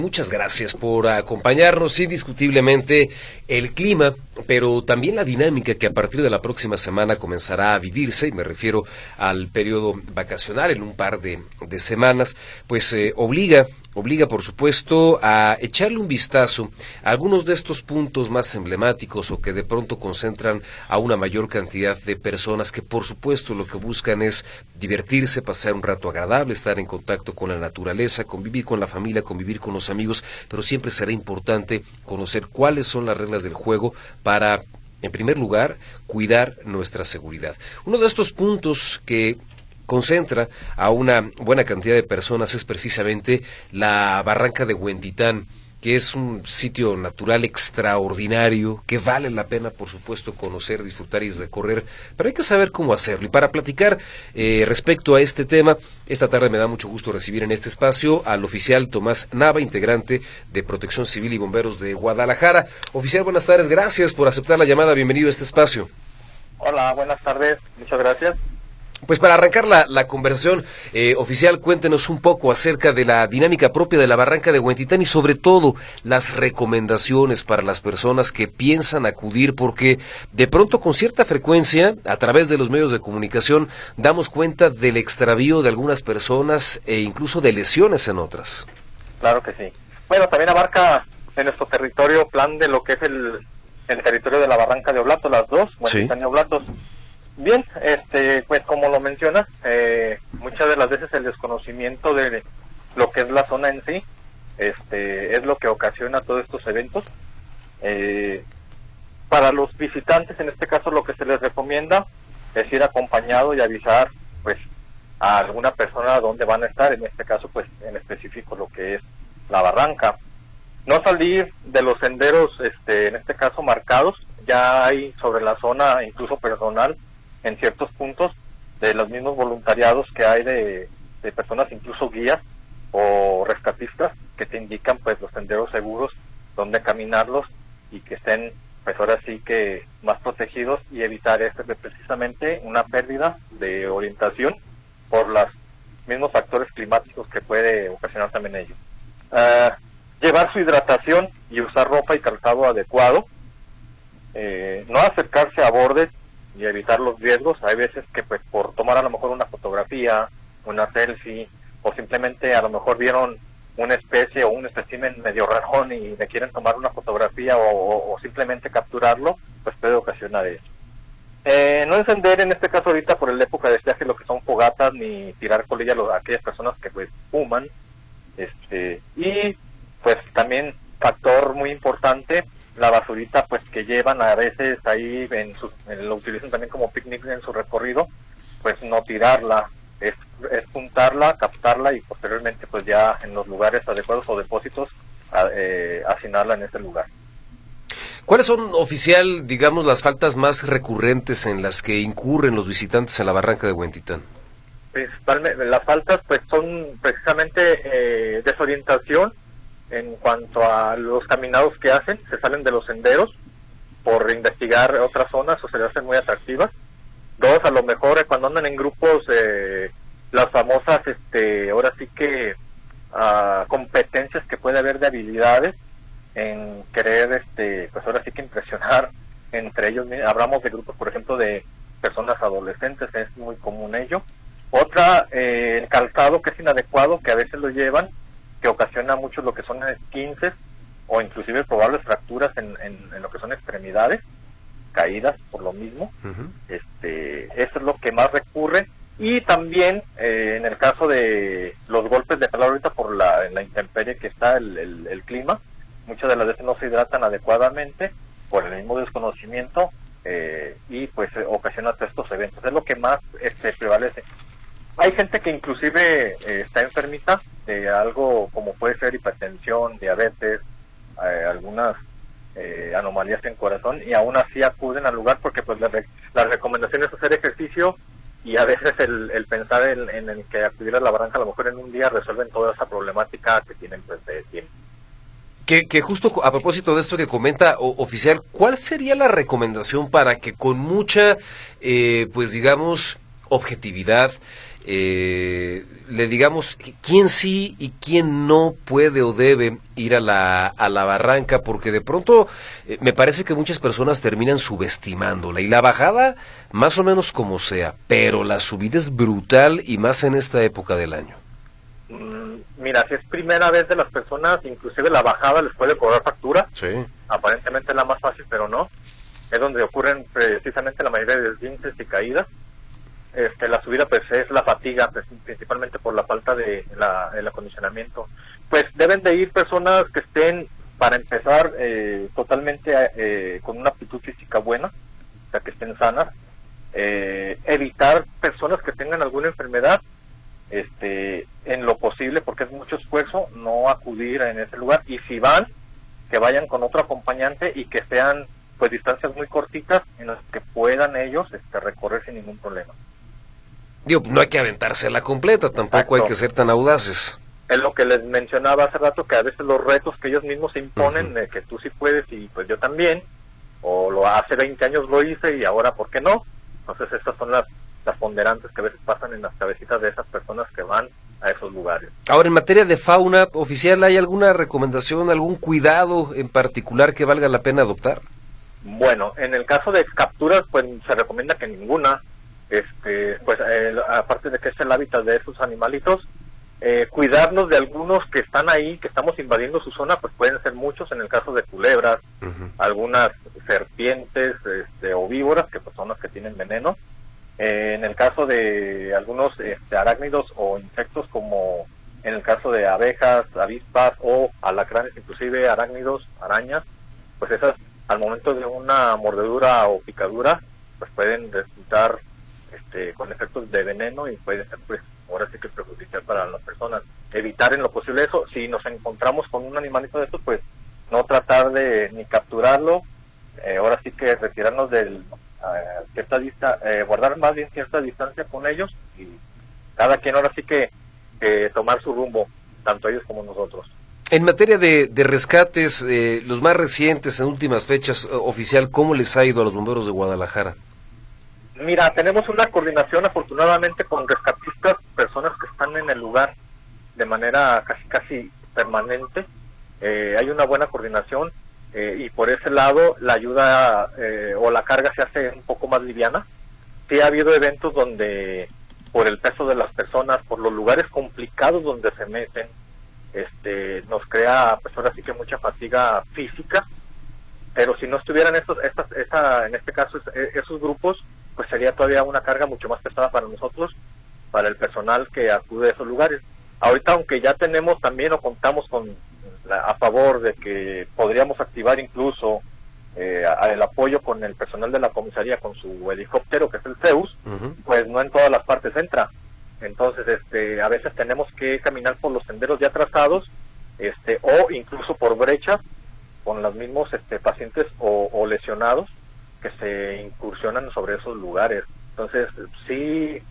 Muchas gracias por acompañarnos. Indiscutiblemente el clima, pero también la dinámica que a partir de la próxima semana comenzará a vivirse, y me refiero al periodo vacacional en un par de semanas, pues obliga por supuesto a echarle un vistazo a algunos de estos puntos más emblemáticos o que de pronto concentran a una mayor cantidad de personas que por supuesto lo que buscan es divertirse, pasar un rato agradable, estar en contacto con la naturaleza, convivir con la familia, convivir con los amigos, pero siempre será importante conocer cuáles son las reglas del juego para, en primer lugar, cuidar nuestra seguridad. Uno de estos puntos que concentra a una buena cantidad de personas es precisamente la Barranca de Huentitán, que es un sitio natural extraordinario, que vale la pena, por supuesto, conocer, disfrutar y recorrer, pero hay que saber cómo hacerlo. Y para platicar respecto a este tema, esta tarde me da mucho gusto recibir en este espacio al oficial Tomás Nava, integrante de Protección Civil y Bomberos de Guadalajara. Oficial, buenas tardes, gracias por aceptar la llamada, bienvenido a este espacio. Hola, buenas tardes, muchas gracias. Pues para arrancar la conversación, oficial, cuéntenos un poco acerca de la dinámica propia de la Barranca de Huentitán y sobre todo las recomendaciones para las personas que piensan acudir, porque de pronto con cierta frecuencia, a través de los medios de comunicación, damos cuenta del extravío de algunas personas e incluso de lesiones en otras. Claro que sí. Bueno, también abarca en nuestro territorio plan de lo que es el territorio de la Barranca de Oblatos, las dos, Huentitán y Oblatos. Bien, pues como lo mencionas, muchas de las veces el desconocimiento de lo que es la zona en sí, es lo que ocasiona todos estos eventos. Para los visitantes, en este caso, lo que se les recomienda es ir acompañado y avisar, pues, a alguna persona dónde van a estar, en este caso, pues, en específico lo que es la barranca. No salir de los senderos, en este caso, marcados. Ya hay sobre la zona, incluso personal, en ciertos puntos de los mismos voluntariados que hay de personas, incluso guías o rescatistas, que te indican pues los senderos seguros donde caminarlos y que estén pues ahora sí que más protegidos y evitar precisamente una pérdida de orientación por los mismos factores climáticos que puede ocasionar también ello. Llevar su hidratación y usar ropa y calzado adecuado, no acercarse a bordes y evitar los riesgos. Hay veces que pues por tomar a lo mejor una fotografía, una selfie, o simplemente a lo mejor vieron una especie o un espécimen medio rarón y le quieren tomar una fotografía o simplemente capturarlo, pues puede ocasionar eso. No encender en este caso ahorita por la época de estiaje lo que son fogatas ni tirar colilla a aquellas personas que pues fuman, y pues también factor muy importante, la basurita pues que llevan a veces ahí lo utilizan también como picnic en su recorrido, pues no tirarla, es juntarla, captarla y posteriormente pues ya en los lugares adecuados o depósitos hacinarla en ese lugar. ¿Cuáles son, oficial, digamos, las faltas más recurrentes en las que incurren los visitantes en la Barranca de Huentitán? Principalmente las faltas pues son precisamente desorientación en cuanto a los caminados que hacen, se salen de los senderos por investigar otras zonas o se les hacen muy atractivas. Dos, a lo mejor cuando andan en grupos, las famosas, ahora sí que competencias que puede haber de habilidades en querer, pues ahora sí que impresionar entre ellos. Hablamos de grupos, por ejemplo, de personas adolescentes, es muy común ello. Otra, el calzado que es inadecuado, que a veces lo llevan, que ocasiona mucho lo que son esquinces o inclusive probables fracturas en lo que son extremidades, caídas por lo mismo. Uh-huh. Eso es lo que más recurre. Y también en el caso de los golpes de calor ahorita por la intemperie que está el clima, muchas de las veces no se hidratan adecuadamente por el mismo desconocimiento, y pues ocasiona estos eventos. Es lo que más prevalece. Hay gente que inclusive está enfermita de algo como puede ser hipertensión, diabetes, algunas anomalías en corazón, y aún así acuden al lugar porque pues la recomendación es hacer ejercicio, y a veces el pensar en el que acudir a la barranca a lo mejor en un día resuelven toda esa problemática que tienen pues de tiempo. Que justo a propósito de esto que comenta, oficial, ¿cuál sería la recomendación para que con mucha, pues digamos, objetividad le digamos quién sí y quién no puede o debe ir a la barranca, porque de pronto me parece que muchas personas terminan subestimándola, y la bajada más o menos como sea, pero la subida es brutal, y más en esta época del año. Mira, si es primera vez de las personas, inclusive la bajada les puede cobrar factura. Sí. Aparentemente es la más fácil, pero no. Es donde ocurren precisamente la mayoría de deslices y caídas. La subida pues es la fatiga, pues, principalmente por la falta de el acondicionamiento. Pues deben de ir personas que estén, para empezar, totalmente con una aptitud física buena, o sea, que estén sanas. Evitar personas que tengan alguna enfermedad, en lo posible, porque es mucho esfuerzo, no acudir en ese lugar. Y si van, que vayan con otro acompañante y que sean pues distancias muy cortitas en las que puedan ellos recorrer sin ningún problema. Digo, no hay que aventarse la completa, tampoco. Exacto. Hay que ser tan audaces. Es lo que les mencionaba hace rato, que a veces los retos que ellos mismos se imponen, de que tú sí puedes y pues yo también, o hace 20 años lo hice y ahora ¿por qué no? Entonces estas son las ponderantes que a veces pasan en las cabecitas de esas personas que van a esos lugares. Ahora, en materia de fauna, oficial, ¿hay alguna recomendación, algún cuidado en particular que valga la pena adoptar? Bueno, en el caso de capturas, pues se recomienda que ninguna, aparte de que es el hábitat de esos animalitos, cuidarnos de algunos que están ahí, que estamos invadiendo su zona, pues pueden ser muchos, en el caso de culebras, algunas serpientes o víboras, que pues son las que tienen veneno. En el caso de algunos arácnidos o insectos, como en el caso de abejas, avispas o alacranes, inclusive arácnidos, arañas, pues esas al momento de una mordedura o picadura, pues pueden resultar con efectos de veneno y puede ser pues ahora sí que perjudicial para las personas. Evitar en lo posible eso. Si nos encontramos con un animalito de estos, pues no tratar de ni capturarlo, ahora sí que retirarnos del guardar más bien cierta distancia con ellos, y cada quien ahora sí que tomar su rumbo, tanto ellos como nosotros. En materia de rescates, los más recientes, en últimas fechas, oficial, ¿cómo les ha ido a los bomberos de Guadalajara? Mira, tenemos una coordinación afortunadamente con rescatistas, personas que están en el lugar de manera casi permanente. Hay una buena coordinación. Y por ese lado la ayuda o la carga se hace un poco más liviana. Sí ha habido eventos donde por el peso de las personas, por los lugares complicados donde se meten, nos crea pues ahora sí que mucha fatiga física, pero si no estuvieran en este caso esos grupos, pues sería todavía una carga mucho más pesada para nosotros, para el personal que acude a esos lugares. Ahorita, aunque ya tenemos también o contamos con a favor de que podríamos activar incluso el apoyo con el personal de la comisaría con su helicóptero, que es el Zeus, pues no en todas las partes entra. Entonces, a veces tenemos que caminar por los senderos ya trazados, o incluso por brechas con los mismos pacientes o lesionados que se incursionan sobre esos lugares. Entonces, sí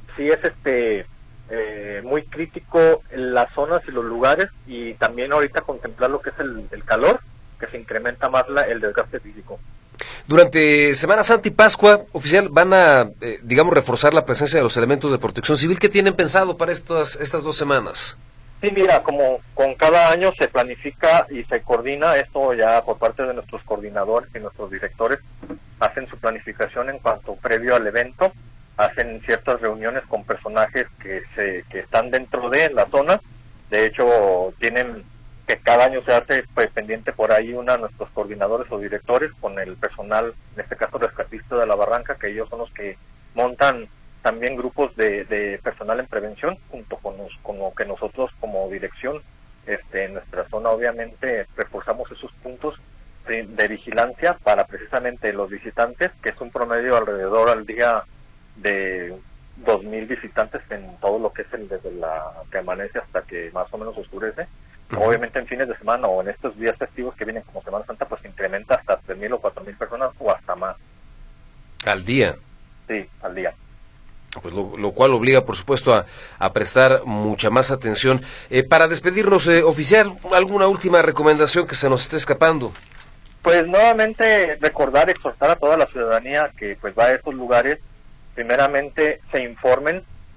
es muy crítico las zonas y los lugares, y también ahorita contemplar lo que es el calor, que se incrementa más el desgaste físico. Durante Semana Santa y Pascua, oficial, van a, reforzar la presencia de los elementos de protección civil. ¿Qué tienen pensado para estas 2 semanas? Sí, mira, como con cada año se planifica y se coordina esto ya por parte de nuestros coordinadores y nuestros directores, hacen su planificación en cuanto previo al evento, hacen ciertas reuniones con personajes que están dentro de la zona. De hecho, tienen que cada año se hace pues pendiente por ahí nuestros coordinadores o directores con el personal, en este caso rescatista de la barranca, que ellos son los que montan también grupos de personal en prevención, junto con lo que nosotros como dirección en nuestra zona obviamente reforzamos esos puntos de vigilancia para precisamente los visitantes, que es un promedio alrededor al día de 2,000 visitantes en todo lo que es desde la que amanece hasta que más o menos oscurece. Obviamente en fines de semana o en estos días festivos que vienen como Semana Santa, pues incrementa hasta 3,000 o 4,000 personas o hasta más. ¿Al día? Sí, al día. Pues lo cual obliga, por supuesto, a prestar mucha más atención. Para despedirnos, oficial, ¿alguna última recomendación que se nos esté escapando? Pues nuevamente recordar, exhortar a toda la ciudadanía que pues va a estos lugares, primeramente se informen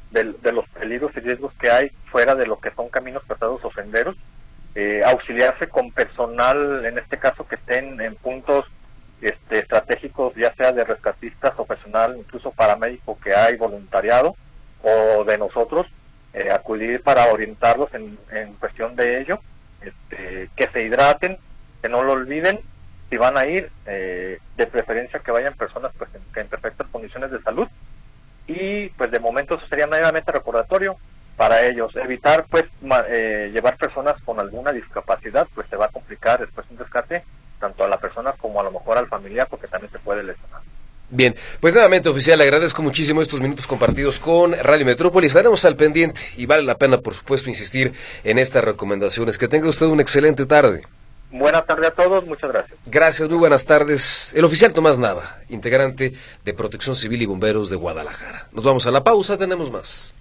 de los peligros y riesgos que hay fuera de lo que son caminos pesados o senderos, auxiliarse con personal, en este caso que estén en puntos estratégicos, ya sea de rescatistas o personal, incluso paramédico que hay voluntariado, o de nosotros, acudir para orientarlos en cuestión de ello, que se hidraten, que no lo olviden, si van a ir, de preferencia que vayan personas pues en perfectas condiciones de salud, y pues de momento eso sería meramente recordatorio para ellos. Evitar pues llevar personas con alguna discapacidad, pues se va a complicar después un rescate, tanto a la persona como a lo mejor al familiar, porque también se puede lesionar. Bien, pues nuevamente, oficial, le agradezco muchísimo estos minutos compartidos con Radio Metrópolis. Estaremos al pendiente y vale la pena, por supuesto, insistir en estas recomendaciones. Que tenga usted una excelente tarde. Buenas tardes a todos, muchas gracias. Gracias, muy buenas tardes. El oficial Tomás Nava, integrante de Protección Civil y Bomberos de Guadalajara. Nos vamos a la pausa, tenemos más.